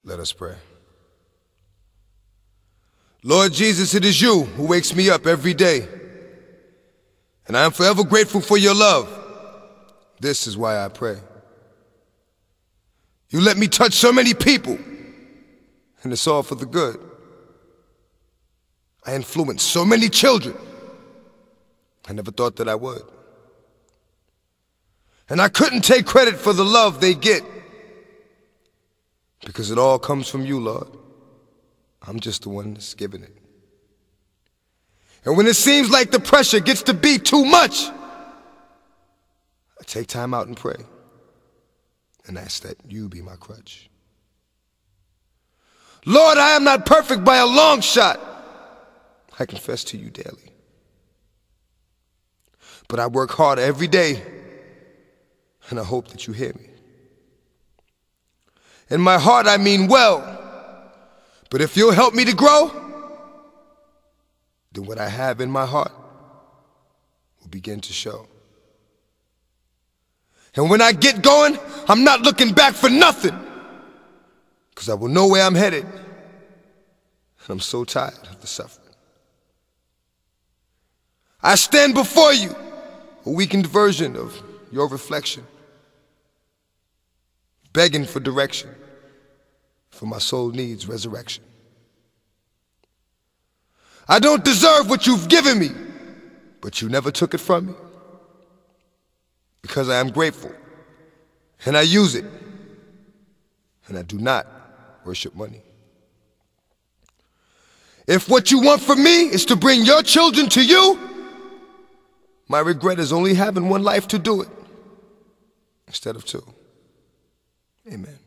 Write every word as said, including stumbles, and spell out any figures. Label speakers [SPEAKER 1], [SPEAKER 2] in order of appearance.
[SPEAKER 1] Let us pray. Lord Jesus, it is you who wakes me up every day, and I am forever grateful for your love. This is why I pray. You let me touch so many people, and it's all for the good. I influenced so many children. I never thought that I would. And I couldn't take credit for the love they get, because it all comes from you, Lord. I'm just the one that's giving it. And when it seems like the pressure gets to be too much, I take time out and pray and ask that you be my crutch. Lord, I am not perfect by a long shot. I confess to you daily. But I work hard every day, and I hope that you hear me. In my heart, I mean well, but if you'll help me to grow, then what I have in my heart will begin to show. And when I get going, I'm not looking back for nothing, because I will know where I'm headed, and I'm so tired of the suffering. I stand before you, a weakened version of your reflection, begging for direction, for my soul needs resurrection. I don't deserve what you've given me, but you never took it from me, because I am grateful, and I use it, and I do not worship money. If what you want from me is to bring your children to you, my regret is only having one life to do it instead of two. Amen.